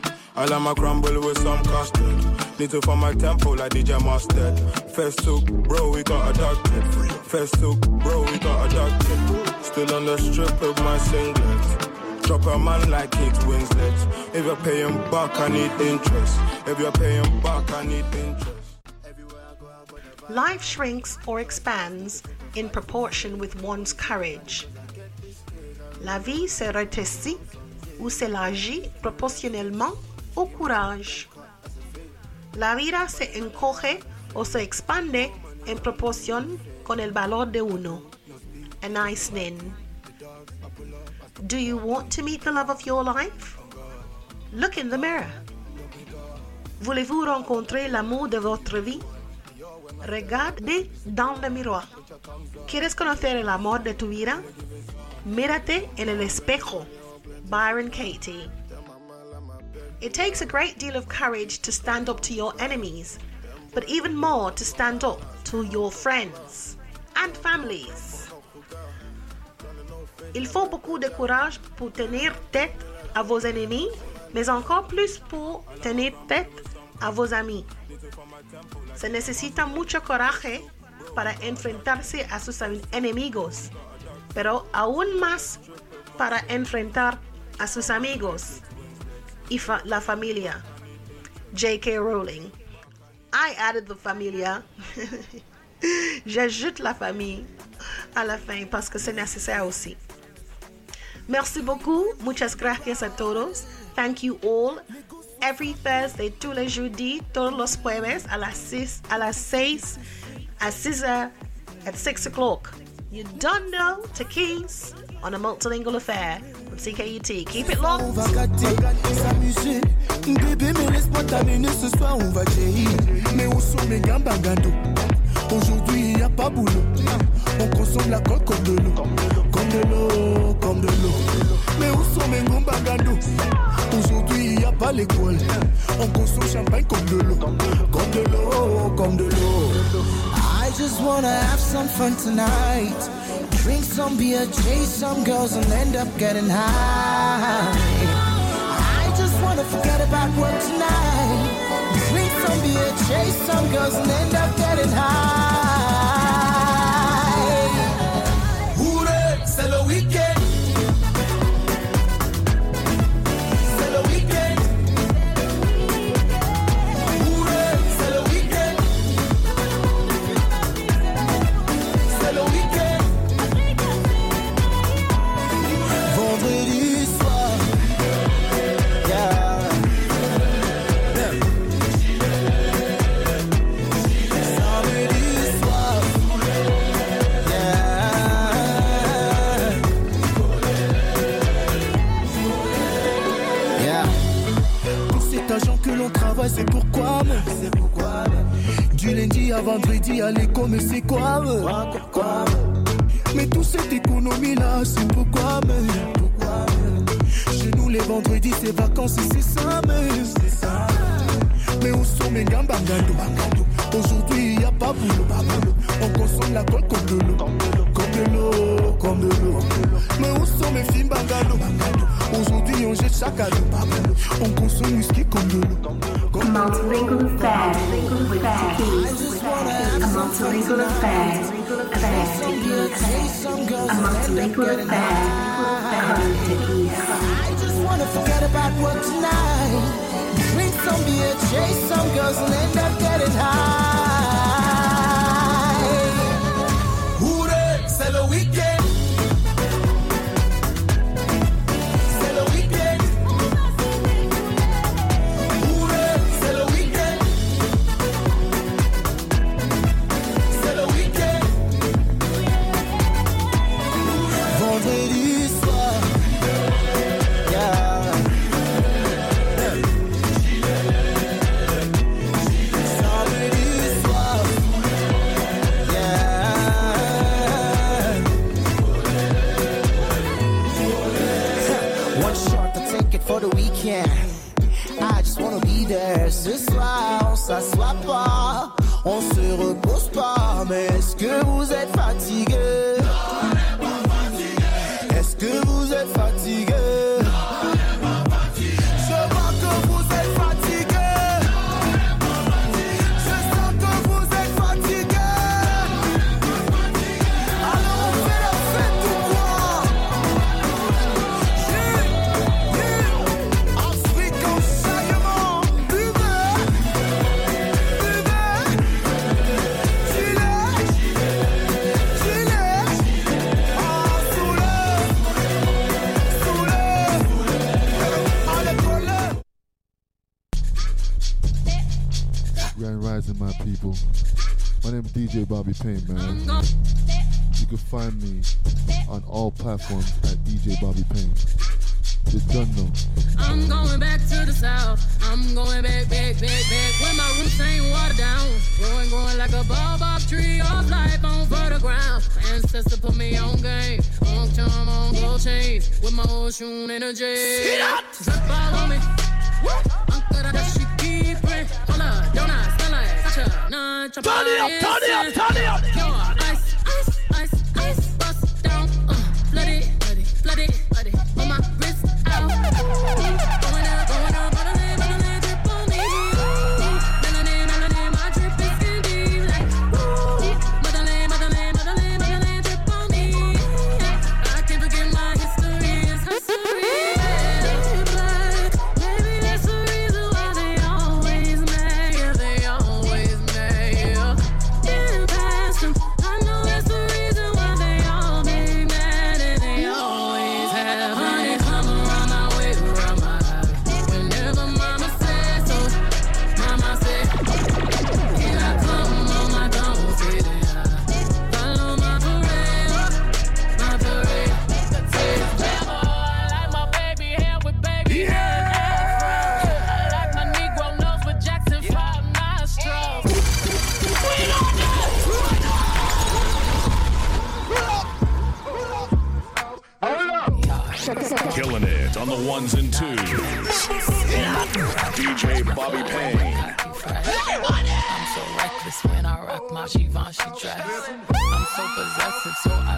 I like my crumble with some custard. Need to find my tempo like D J Mustard. First took, bro, we got adopted. First took, bro, we got adopted. Still on the strip of my singlet. Drop a man like Kate Winslet. If you're paying back, I need interest. If you're paying back, I need interest. Life shrinks or expands in proportion with one's courage. La vie se rétrécit ou s'élargit proportionnellement au courage. La vida se encoge o se expande en proporción con el valor de uno. A nice nin. Do you want to meet the love of your life? Look in the mirror. Voulez-vous rencontrer l'amour de votre vie? Regarde dans le miroir. ¿Quieres conocer el amor de tu vida? Mírate en el espejo. Byron Katie. It takes a great deal of courage to stand up to your enemies, but even more to stand up to your friends and families. Il faut beaucoup de courage pour tenir tête à vos ennemis, mais encore plus pour tenir tête a vos amis. Se necesita mucho coraje para enfrentarse a sus enemigos, pero aún más para enfrentar a sus amigos y fa- la familia. J K Rowling. I added the familia. J'ajoute la famille à la fin parce que c'est nécessaire aussi. Merci beaucoup. Muchas gracias a todos. Thank you all every Thursday, tous les jeudis, todos los jueves, a las six, a las seis, at six, uh, at six o'clock. You don't know to Keys on a multilingual affair with C K U T. Keep it locked. On va gâter, s'amuser. Bébé, mais laisse-moi t'amener ce soir, on va jaillir. Mais où sont mes gambangando? Aujourd'hui, il n'y a pas boulot. On consomme la colle comme de l'eau. Comme de l'eau, comme de l'eau. Mais où sont mes gambangando? Aujourd'hui, il n'y a pas l'école. On consomme champagne comme de l'eau. Comme de l'eau, comme de l'eau. I just wanna have some fun tonight. Drink some beer, chase some girls and end up getting high. I just wanna forget about work tonight. Drink some beer, chase some girls and end up getting high. Hooray, c'est le week-end. C'est le week-end. Hooray, c'est le week-end. C'est le week-end. Vendredi soir, yeah. Samedi soir, yeah. Yeah. Pour cet argent que l'on travaille, c'est pourquoi, mais c'est pourquoi, mais. Du lundi à vendredi à l'école, mais c'est quoi, mais. Pourquoi, mais toute cette économie-là, c'est pourquoi, mais. Pourquoi, mais. Chez nous, les vendredis, c'est vacances et c'est ça, mais. C'est ça. Mais où sont mes gambangando? Aujourd'hui, il n'y a pas boulot. On consomme la colle comme de l'eau. Comme de l'eau, comme de l'eau. Mais où sont mes filles bangalo? Aujourd'hui, on jette chaque année. On consomme whisky comme de l'eau. Multilingual affair with Keys. A multilingual affair. Affair to Keys. A multilingual affair. Code to Keys. I just wanna forget about work tonight. Drink some beer, chase some girls and end up getting high. Hooray, c'est le week-end. C'est le week-end. Hooray, c'est le week-end. C'est le week-end. Vendredi soir, yeah. For the weekend, I just wanna be there. Ce soir, on s'assoit pas, on se repose pas. Mais est-ce que vous êtes fatigué? Est-ce que vous êtes fatigué? Je vois que vous êtes fatigué. Je sens que vous êtes fatigué. Alors on fait la fête ou quoi? Grand Rising, my people. My name is D J Bobby Payne, man. You can find me on all platforms at D J Bobby Payne. You don't know. I'm going back to the south. I'm going back, back, back, back. When my roots ain't watered down. Growing, growing like a baobab tree of life on fertile ground. Ancestor put me on game. On charm, on gold chains. With my ocean energy. Drip all on me. Uncle, that she keep it. Hold up, don't I smell like such a non turn it up, turn it up, turn it up. Yo, ice, ice, ice, ice. Bust down, uh, flood it, flood it, flood it, flood it. On my wrist out. Going up, going up, bottle, bottle, drip on me. Melanin, melanin, my drip is skin deep. Like, ooh, motherland, motherland, motherland, motherland, drip on me. I can't forget my history, it's history. I Killing it on the ones and twos. D J Bobby Payne. I'm so reckless when I rock my Givenchy dress. I'm so possessive, so I